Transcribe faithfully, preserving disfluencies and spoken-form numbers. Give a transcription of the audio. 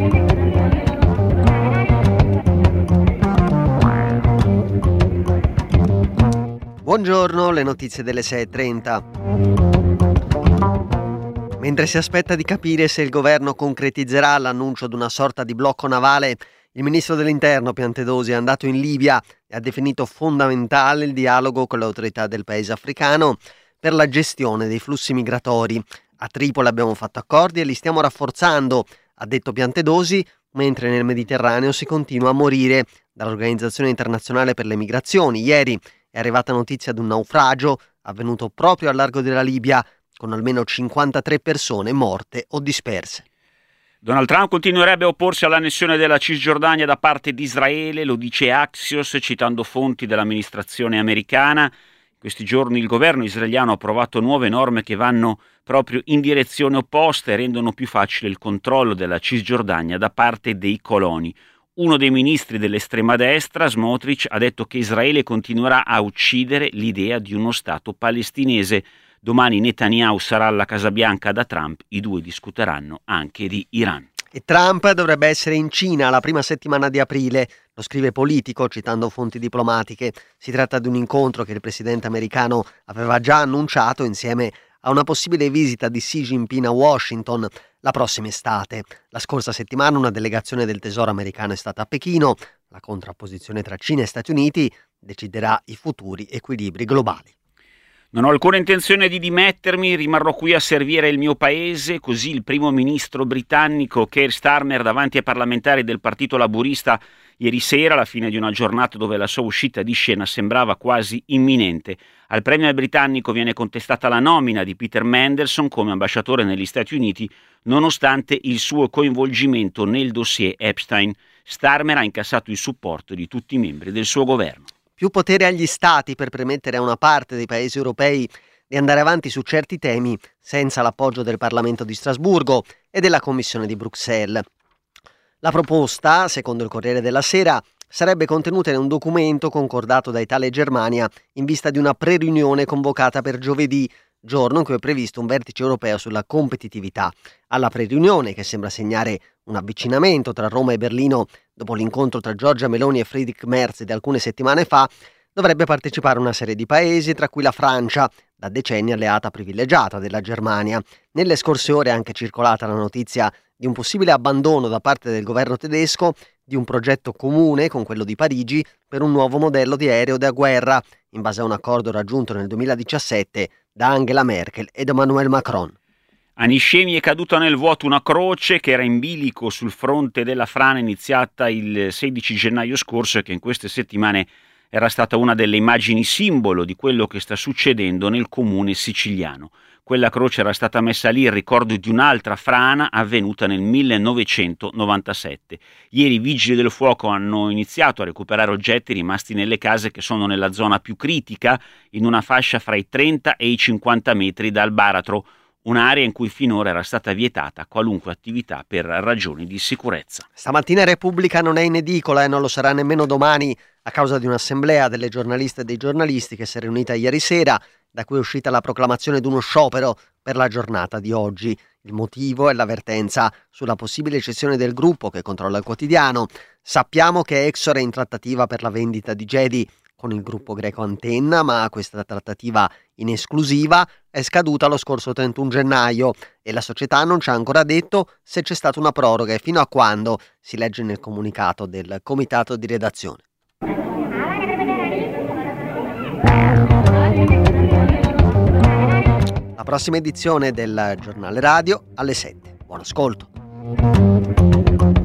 Buongiorno, le notizie delle sei e trenta. Mentre si aspetta di capire se il governo concretizzerà l'annuncio di una sorta di blocco navale, il ministro dell'Interno Piantedosi è andato in Libia e ha definito fondamentale il dialogo con le autorità del paese africano per la gestione dei flussi migratori. A Tripoli abbiamo fatto accordi e li stiamo rafforzando, ha detto Piantedosi, mentre nel Mediterraneo si continua a morire. Dall'Organizzazione Internazionale per le Migrazioni ieri è arrivata notizia di un naufragio avvenuto proprio al largo della Libia, con almeno cinquantatré persone morte o disperse. Donald Trump continuerebbe a opporsi all'annessione della Cisgiordania da parte di Israele, lo dice Axios citando fonti dell'amministrazione americana. In questi giorni il governo israeliano ha approvato nuove norme che vanno proprio in direzione opposta e rendono più facile il controllo della Cisgiordania da parte dei coloni. Uno dei ministri dell'estrema destra, Smotrich, ha detto che Israele continuerà a uccidere l'idea di uno Stato palestinese. Domani Netanyahu sarà alla Casa Bianca da Trump, i due discuteranno anche di Iran. E Trump dovrebbe essere in Cina la prima settimana di aprile, lo scrive Politico citando fonti diplomatiche. Si tratta di un incontro che il presidente americano aveva già annunciato insieme a una possibile visita di Xi Jinping a Washington la prossima estate. La scorsa settimana una delegazione del Tesoro americano è stata a Pechino. La contrapposizione tra Cina e Stati Uniti deciderà i futuri equilibri globali. Non ho alcuna intenzione di dimettermi, rimarrò qui a servire il mio paese, così il primo ministro britannico Keir Starmer davanti ai parlamentari del Partito Laburista ieri sera, alla fine di una giornata dove la sua uscita di scena sembrava quasi imminente. Al premier britannico viene contestata la nomina di Peter Mandelson come ambasciatore negli Stati Uniti, nonostante il suo coinvolgimento nel dossier Epstein. Starmer ha incassato il supporto di tutti i membri del suo governo. Più potere agli stati per permettere a una parte dei paesi europei di andare avanti su certi temi senza l'appoggio del Parlamento di Strasburgo e della Commissione di Bruxelles. La proposta, secondo il Corriere della Sera, sarebbe contenuta in un documento concordato da Italia e Germania in vista di una pre-riunione convocata per giovedì, giorno in cui è previsto un vertice europeo sulla competitività. Alla pre-riunione, che sembra segnare un avvicinamento tra Roma e Berlino dopo l'incontro tra Giorgia Meloni e Friedrich Merz di alcune settimane fa, dovrebbe partecipare una serie di paesi, tra cui la Francia, da decenni alleata privilegiata della Germania. Nelle scorse ore è anche circolata la notizia di un possibile abbandono da parte del governo tedesco di un progetto comune con quello di Parigi per un nuovo modello di aereo da guerra, in base a un accordo raggiunto nel duemiladiciassette da Angela Merkel ed Emmanuel Macron. A Niscemi è caduta nel vuoto una croce che era in bilico sul fronte della frana iniziata il sedici gennaio scorso e che in queste settimane era stata una delle immagini simbolo di quello che sta succedendo nel comune siciliano. Quella croce era stata messa lì in ricordo di un'altra frana avvenuta nel millenovecentonovantasette. Ieri i vigili del fuoco hanno iniziato a recuperare oggetti rimasti nelle case che sono nella zona più critica, in una fascia fra i trenta e i cinquanta metri dal baratro, un'area in cui finora era stata vietata qualunque attività per ragioni di sicurezza. Stamattina Repubblica non è in edicola e non lo sarà nemmeno domani a causa di un'assemblea delle giornaliste e dei giornalisti che si è riunita ieri sera, da cui è uscita la proclamazione di uno sciopero per la giornata di oggi. Il motivo è l'avvertenza sulla possibile cessione del gruppo che controlla il quotidiano. Sappiamo che Exor è in trattativa per la vendita di Gedi con il gruppo greco Antenna, ma questa trattativa in esclusiva è scaduta lo scorso trentuno gennaio e la società non ci ha ancora detto se c'è stata una proroga e fino a quando, si legge nel comunicato del comitato di redazione. La prossima edizione del giornale radio alle sette. Buon ascolto.